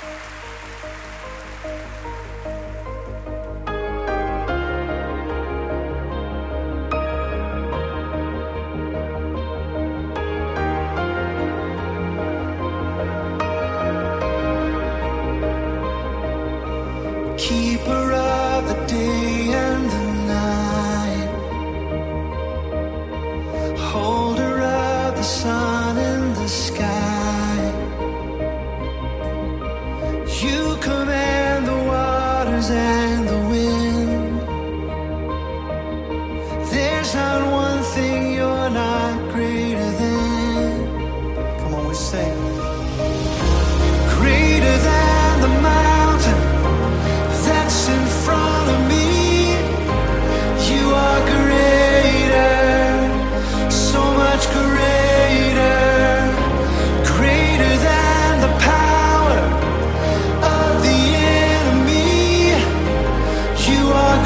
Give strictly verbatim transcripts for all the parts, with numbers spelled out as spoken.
Keeper of the day and the night, holder of the sun and the sky. You command the waters and the wind. There's not one thing you're not greater than. Come on, we sing. Greater than the mountain that's in front of me. You are greater, so much greater. Greater than the power of the enemy. You are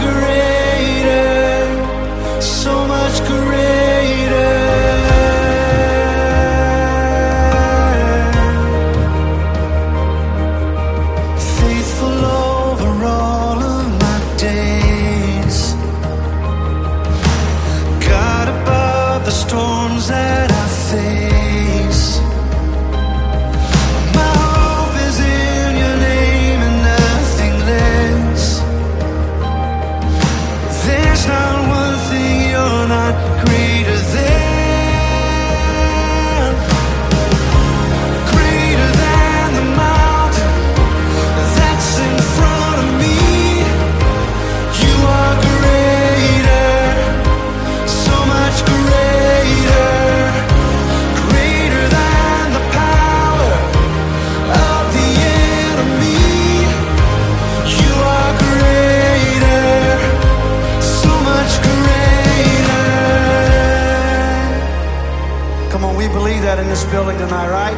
greater, so much greater. Faithful over all of my days, God above the storms that I face. My hope is in your name and nothing less. There's not one thing you're not greater than. Greater than the mountain that's in front of me. You are greater, so much greater. Greater than the power of the enemy. You are greater, so much greater. Come on, we believe that in this building tonight, right?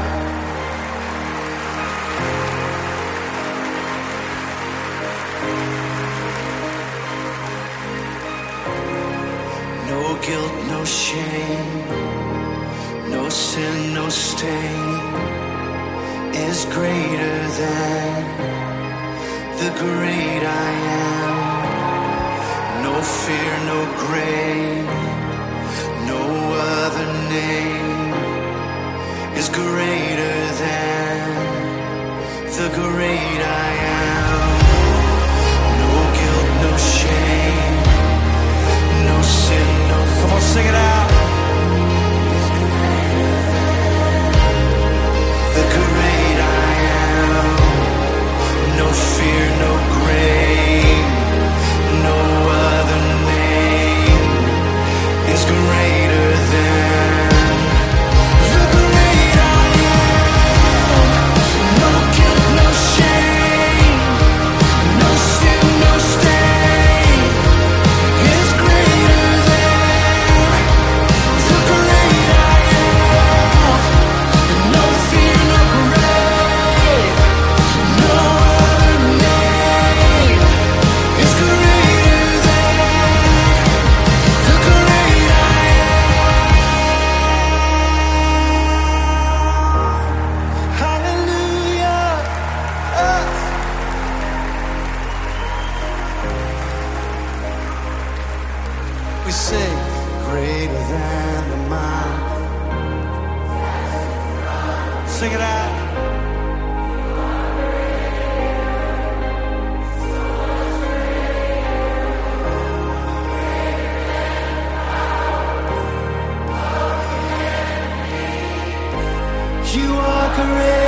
No guilt, no shame, no sin, no stain is greater than the great I am. No fear, no grave, no other name is greater than the great I am. No guilt, no shame, no sin, no. Come on, sing it out. The great I am. No fear, no grave, no other name is greater than the great I am. No guilt, no shame, no sin, no stain is greater than the great I am. No fear, no grave, no other name is greater than the great I am. Hallelujah. Ah. We sing greater than the mountain. Sing it out. You are great.